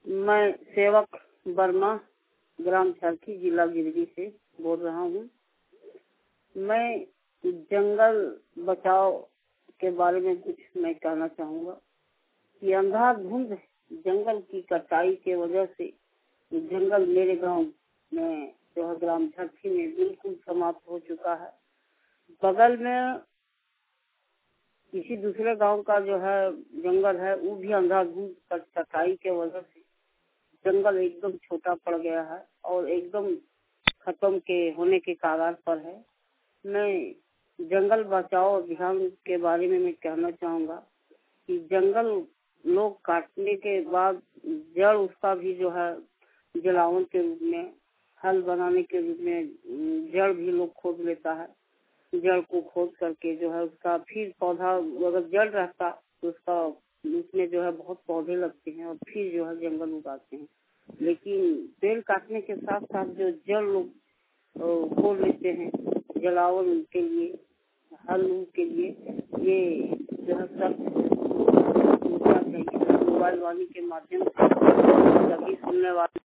मैं सेवक वर्मा ग्राम छरखी जिला गिरिडीह से बोल रहा हूँ। मैं जंगल बचाव के बारे में कुछ मैं कहना चाहूँगा कि अंधाधुंध जंगल की कटाई के वजह से जंगल मेरे गांव में जो है ग्राम छरखी में बिल्कुल समाप्त हो चुका है। बगल में किसी दूसरे गांव का जो है जंगल है वो भी अंधाधुंध कटाई के वजह से जंगल एकदम छोटा पड़ गया है और एकदम खत्म के होने के कगार पर है। मैं जंगल बचाओ अभियान के बारे में मैं कहना चाहूँगा कि जंगल लोग काटने के बाद जड़ उसका भी जो है जलावन के रूप में, हल बनाने के रूप में जड़ भी लोग खोद लेता है। जड़ को खोद करके जो है उसका फिर पौधा अगर जड़ रहता तो उसका उसमें जो है बहुत पौधे लगते हैं और फिर जो है जंगल उगाते हैं। लेकिन पेड़ काटने के साथ साथ जो जड़ लोग खोद लेते हैं जलावन के लिए, हल के लिए, ये जो है सब मोबाइल वाणी के माध्यम से सभी सुनने वाले